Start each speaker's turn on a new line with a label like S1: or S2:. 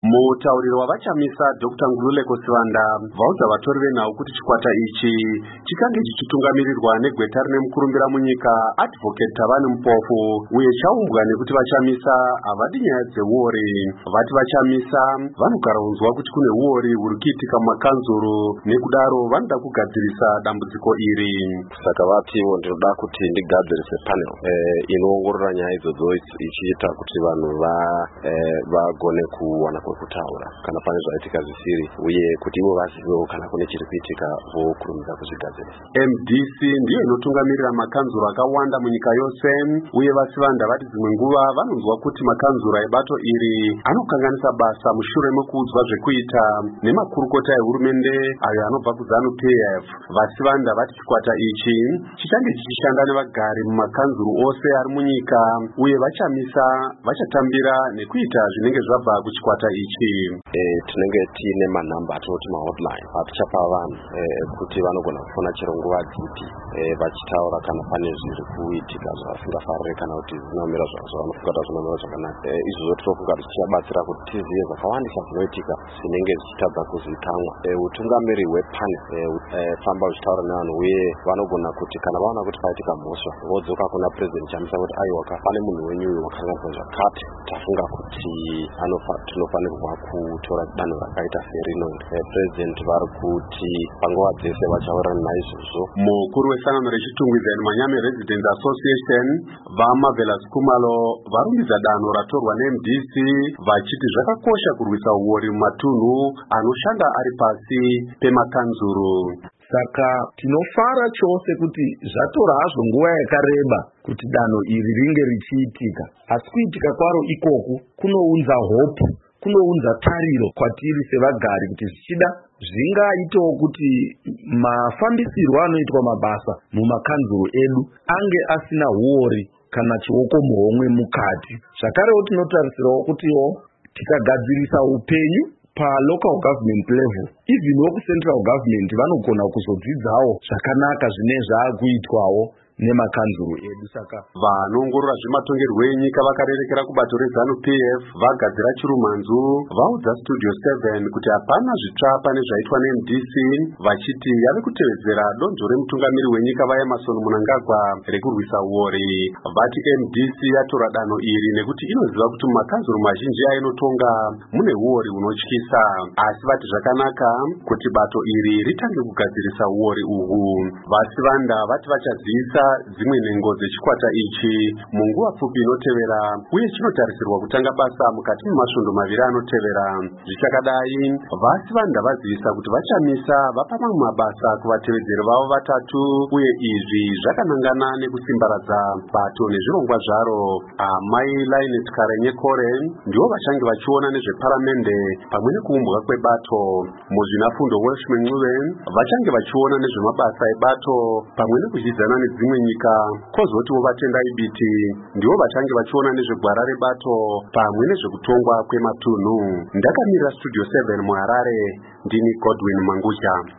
S1: Mutauriro wavachamisa Dr. Ngululeko Sivanda vaudza vatori venhau kuti chikwata ichi chikange chichitungamirirwa negweta rine mukurumbira munyika Advocate Thabani Mpofu uye chaumbwa nekuti vachamisa havadi nyaya dzeuori. Vati vachamisa vanokaraudzwa kuti kune uori huri kuitika mumakanzuru nekudaro vanoda kugadzirisa dambudziko iri.
S2: Saka vatiwo ndinoda kuti ndigadzirise panel inoongorora nyaya idzodzo ichiita kuti vanhu vagone kuwana kwekutaura kana pane zvaitika zvisiri uye kuti ivo vazivewo kana kune chiri kuitika vokurumidza kuzvigadzirisa.
S1: MDC ndiyo inotungamirira makanzuru akawanda munyika yose uye vaSivanda vati dzimwe nguva vanonzwa kuti makanzuru ebato iri anokanganisa basa mushure mekuudzwa zvekuita nemakurukota ehurumende ayo anobva kuZANU-PF. VaSivanda vati chikwata ichi chichange chichishanda nevagari mumakanzuru ose ari munyika uye vachamisa vachatambira nekuita zvinenge zvabva kuchikwata ichi.
S2: Tinenge tiine manhamba atinoti mahotline atichapa vanhu kuti vanogona kufona chero nguva dzipi vachitaura kana pane zviri kuitika zvavasingafariri kana kuti zvinomira zvavanofunga kuti zvinomira zvakanaka. Izvozvo tinofunga kuti zvichabatsira kuti tizive zvakawandisa zvinoitika zvinenge zvichitadza kuzivikanwa. Utungamiri hwepane famba uchitaura nevanhu uye vanogona kuti kana vaona kuti paitika mhosva vodzoka kuna president chamisa kuti aiwa pane munhu wenyu uyu wakanganisa zvakati tafunga kuti tinofanirwa kutora danho rakaita serino. President vari kuti panguva dzese vachaurana naizvozvo.
S1: Mukuru wesangano rechitungwidzani Manyame Residents Association vaMarvelous Khumalo varumbidza danho ratorwa neMDC vachiti zvakakosha kurwisa uori mumatunhu anoshanda ari pasi pemakanzuru.
S3: Saka tinofara chose kuti zvatora hazvo nguva yakareba kuti danho iri ringe richiitika, asi kuitika kwaro ikoku kunounza hope, kunounza tariro kwatiri sevagari kuti zvichida zvingaitewo kuti mafambisirwo anoitwa mabasa mumakanzuru edu ange asina huori kana chioko muhomwe mukati. Zvakarewo tinotarisirawo kutiwo tikagadzirisa upenyu local government level, even central government vanogona kuzodzidzawo zvakanaka zvine zvaakuitwawo nemakanzuru edu. Saka
S1: vanoongorora zvematongerwo enyika vakarerekera kubato reZANU-PF vagadzira chirumanzu vaudza Studio 7 kuti hapana zvitsva pane zvaitwa neMDC vachiti yave kutevedzera donzvo remutungamiri wenyika vaEmmerson Mnangagwa rekurwisa uori. Vati MDC yatora danho iri nekuti inoziva kuti mumakanzuru mazhinji ainotonga mune uori hunotyisa, asi vati zvakanaka kuti bato iri ritange kugadzirisa uori uhu. VaSivanda vati vachazivisa dzimwe nhengo dzechikwata ichi munguva pfupi inotevera uye chinotarisirwa kutanga basa mukati memasvondo maviri anotevera. Zvichakadai vaSivanda vazivisa kuti vachamisa vapa mamwe mabasa kuvatevedzeri vavo vatatu uye izvi zvakanangana nekusimbaradza bato nezvirongwa zvaro. Amai Lynette Karenye Kore ndivo vachange vachiona nezveparamende pamwe nekuumbwa kwebato. Muzvinafundo Welshman Ncube vachange vachiona nezvemabasa ebato pamwe nekuzvidzana nedzimwe nyika. Kozotiwo vatendai Biti ndivo vachange vachiona nezvegwara rebato pamwe nezvekutongwa kwematunhu. Ndakamirira Studio 7 muHarare, ndini Godwin Mangudya.